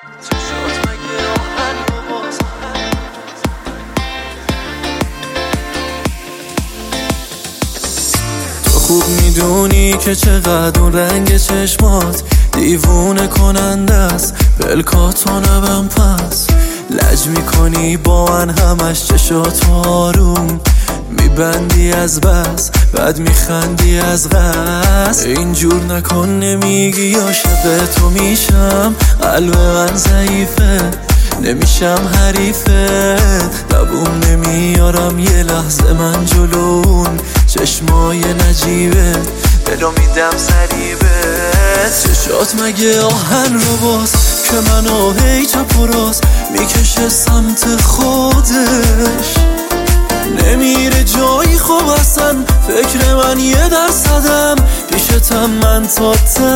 تو خوب میدونی که چقدر اون رنگ چشمات دیوونه کننده است، پلکاتو نبم پس لج میکنی با من همش چشاتو آروم میبندی از بس، بعد میخندی از قصد. اینجور نکن نمیگی عاشق تو میشم، قلب من ضعیفه نمیشم حریفه، لبوم نمیارم یه لحظه من جلون چشمای نجیبه دلو میدم سریبه. چشات مگه آهن رو باز که منو هی چپ و راست میکشه سمت خودش، نمیره جایی خوب اصلا فکر من یه درصدم پیشتم من تا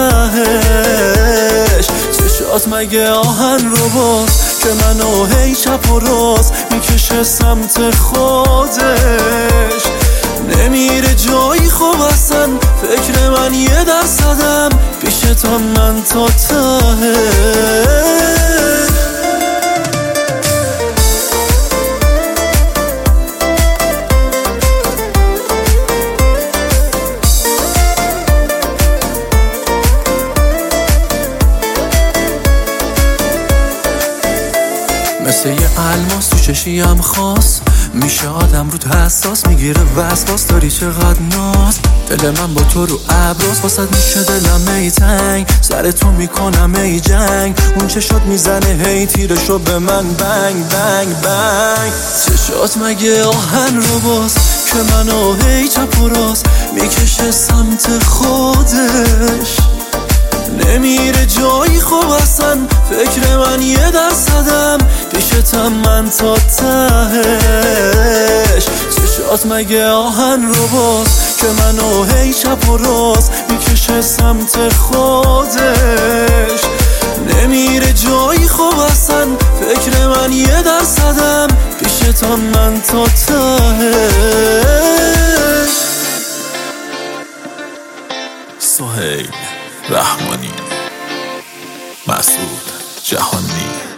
تهش. چشات مگه آهن رو باز که منو هی چپ و راست میکشه سمت خودش، نمیره جایی خوب اصلا فکر من یه درصدم پیشتم من تا تهش. مثل یه الماس تو چشیم خاص میشه آدم رو حساس، میگیره وسواس داری چقدر ناز، دل من با تو رو ابراز واسد میشه دلم ای تنگ، سر تو میکنم ای جنگ، اون چشات میزنه هی تیرشو به من بنگ بنگ بنگ. چشات مگه آهن رو باز که منو هی چپ و راست میکشه سمت خودش، نمیره جایی خوب اصلا فکر من یه درصدم پیشتم من تا تهش. چشات مگه آهن رو باز که منو هی چپ و راست میکشه سمت خودش، نمیره جایی خوب اصلا فکر من یه درصدم پیشتم من تا تهش. سهیل رحمانی، مسعود جهانی.